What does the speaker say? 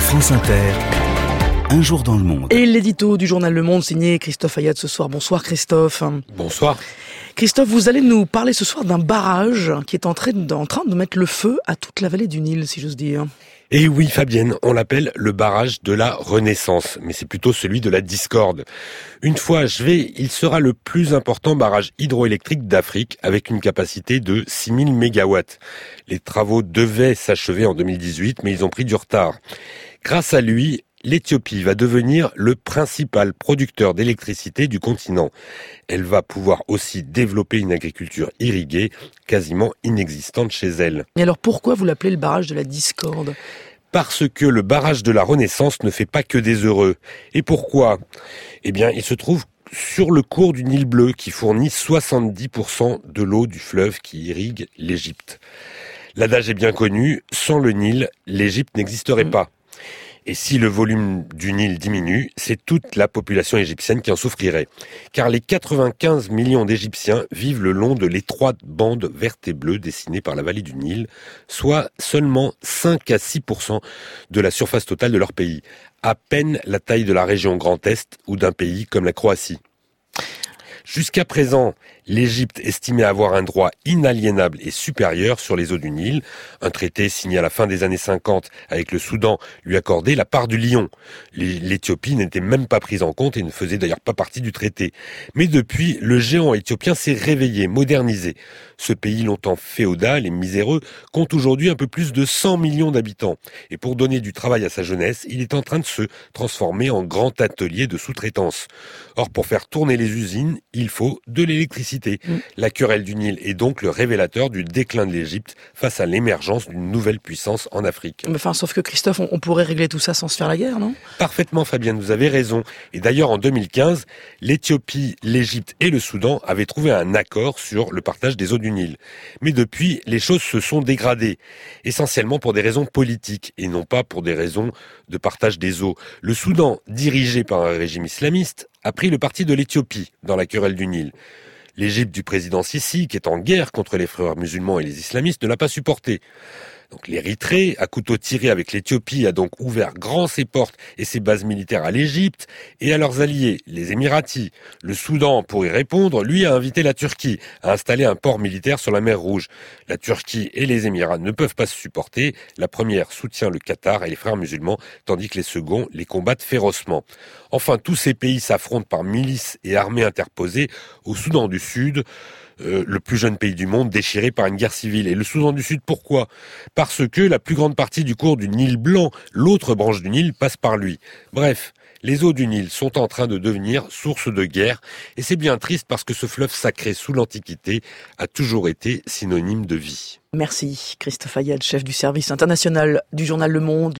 France Inter, un jour dans le monde. Et l'édito du journal Le Monde signé Christophe Ayad ce soir. Bonsoir Christophe. Bonsoir. Christophe, vous allez nous parler ce soir d'un barrage qui est en train de mettre le feu à toute la vallée du Nil, si j'ose dire. Et oui Fabienne, on l'appelle le barrage de la Renaissance, mais c'est plutôt celui de la discorde. Une fois achevé, il sera le plus important barrage hydroélectrique d'Afrique avec une capacité de 6000 mégawatts. Les travaux devaient s'achever en 2018, mais ils ont pris du retard. Grâce à lui, l'Éthiopie va devenir le principal producteur d'électricité du continent. Elle va pouvoir aussi développer une agriculture irriguée, quasiment inexistante chez elle. Et alors pourquoi vous l'appelez le barrage de la discorde ? Parce que le barrage de la Renaissance ne fait pas que des heureux. Et pourquoi ? Eh bien, il se trouve sur le cours du Nil bleu qui fournit 70% de l'eau du fleuve qui irrigue l'Égypte. L'adage est bien connu, sans le Nil, l'Égypte n'existerait pas. Et si le volume du Nil diminue, c'est toute la population égyptienne qui en souffrirait. Car les 95 millions d'Égyptiens vivent le long de l'étroite bande verte et bleue dessinée par la vallée du Nil, soit seulement 5 à 6% de la surface totale de leur pays. À peine la taille de la région Grand Est ou d'un pays comme la Croatie. Jusqu'à présent, l'Égypte estimait avoir un droit inaliénable et supérieur sur les eaux du Nil. Un traité signé à la fin des années 50 avec le Soudan lui accordait la part du lion. L'Éthiopie n'était même pas prise en compte et ne faisait d'ailleurs pas partie du traité. Mais depuis, le géant éthiopien s'est réveillé, modernisé. Ce pays longtemps féodal et miséreux compte aujourd'hui un peu plus de 100 millions d'habitants. Et pour donner du travail à sa jeunesse, il est en train de se transformer en grand atelier de sous-traitance. Or, pour faire tourner les usines, il faut de l'électricité. La querelle du Nil est donc le révélateur du déclin de l'Égypte face à l'émergence d'une nouvelle puissance en Afrique. Enfin, sauf que Christophe, on pourrait régler tout ça sans se faire la guerre, non ? Parfaitement Fabienne, vous avez raison. Et d'ailleurs, en 2015, l'Éthiopie, l'Égypte et le Soudan avaient trouvé un accord sur le partage des eaux du Nil. Mais depuis, les choses se sont dégradées, essentiellement pour des raisons politiques et non pas pour des raisons de partage des eaux. Le Soudan, dirigé par un régime islamiste, a pris le parti de l'Éthiopie dans la querelle du Nil. L'Égypte du président Sisi, qui est en guerre contre les frères musulmans et les islamistes, ne l'a pas supporté. Donc l'Érythrée, à couteau tiré avec l'Éthiopie, a donc ouvert grand ses portes et ses bases militaires à l'Égypte et à leurs alliés, les Émiratis. Le Soudan, pour y répondre, lui a invité la Turquie à installer un port militaire sur la mer Rouge. La Turquie et les Émirats ne peuvent pas se supporter. La première soutient le Qatar et les frères musulmans, tandis que les seconds les combattent férocement. Enfin, tous ces pays s'affrontent par milices et armées interposées. Au Soudan du Sud, le plus jeune pays du monde, déchiré par une guerre civile. Et le Soudan du Sud, pourquoi ? Parce que la plus grande partie du cours du Nil blanc, l'autre branche du Nil, passe par lui. Bref, les eaux du Nil sont en train de devenir source de guerre. Et c'est bien triste parce que ce fleuve sacré sous l'Antiquité a toujours été synonyme de vie. Merci Christophe Ayad, chef du service international du journal Le Monde.